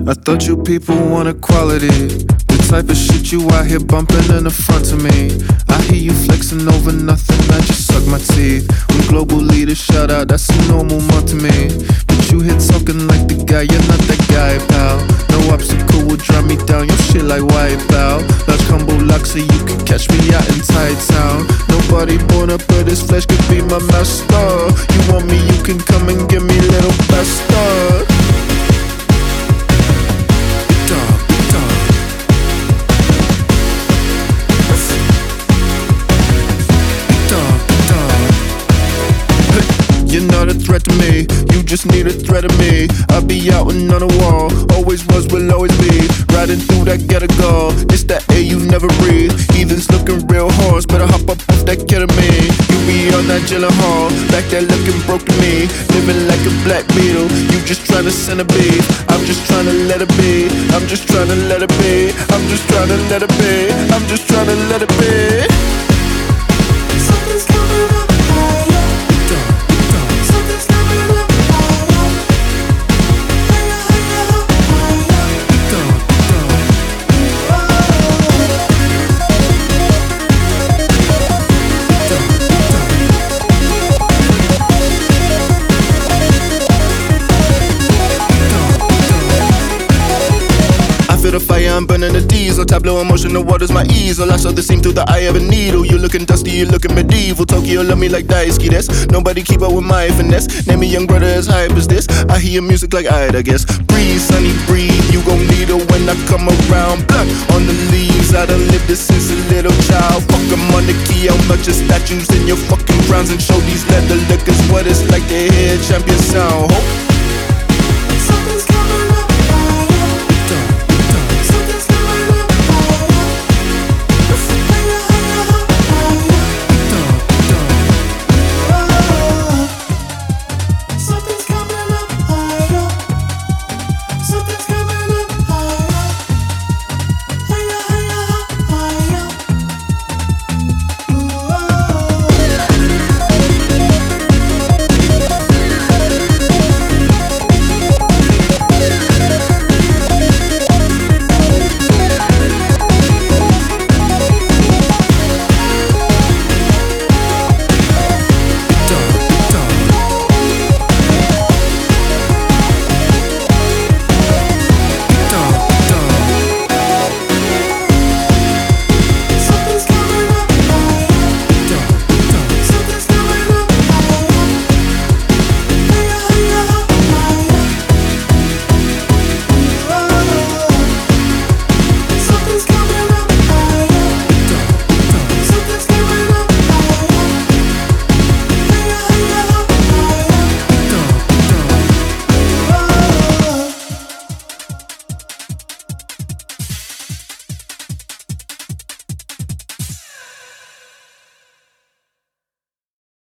I thought you people want equality. The type of shit you out here bumping in the front of me. I hear you flexing over nothing, I just suck my teeth. When global leaders shout out, that's a normal month to me. But you here talking like the guy, you're not that guy, pal. No obstacle will drop me down, your shit like Wipeout. Like humble luck so you can catch me out in tight town. Nobody born up of this flesh could be my master. You want me, you can come and give me little bastard. You're not a threat to me, you just need a threat of me. I'll be out and on the wall, always was, will always be. Riding through that ghetto goal, it's that air you never breathe. Heathens looking real hoarse, better hop up off that ketamine. You be on that Gyllenhaal, back there looking broke to me. Living like a black beetle, you just tryna send a beat. I'm just tryna let it be, I'm just tryna let it be. I'm just tryna let it be, I'm just tryna let it be. Something's coming up higher. Something's coming up higher. Feel the fire, I'm burning the diesel. Tableau emotion, the water's my easel. I saw the seam through the eye of a needle. You looking dusty, you looking medieval. Tokyo love me like Daisuke, that's nobody keep up with my finesse. Name me young brother as hype as this. I hear music like I guess. Breathe, sunny, breathe. You gon' need it when I come around. Black on the leaves, I done lived this since a little child. Fuck, I'm on the key, how much of statues in your fucking grounds. And show these leather lickers what it's like to hear champion sound. Hope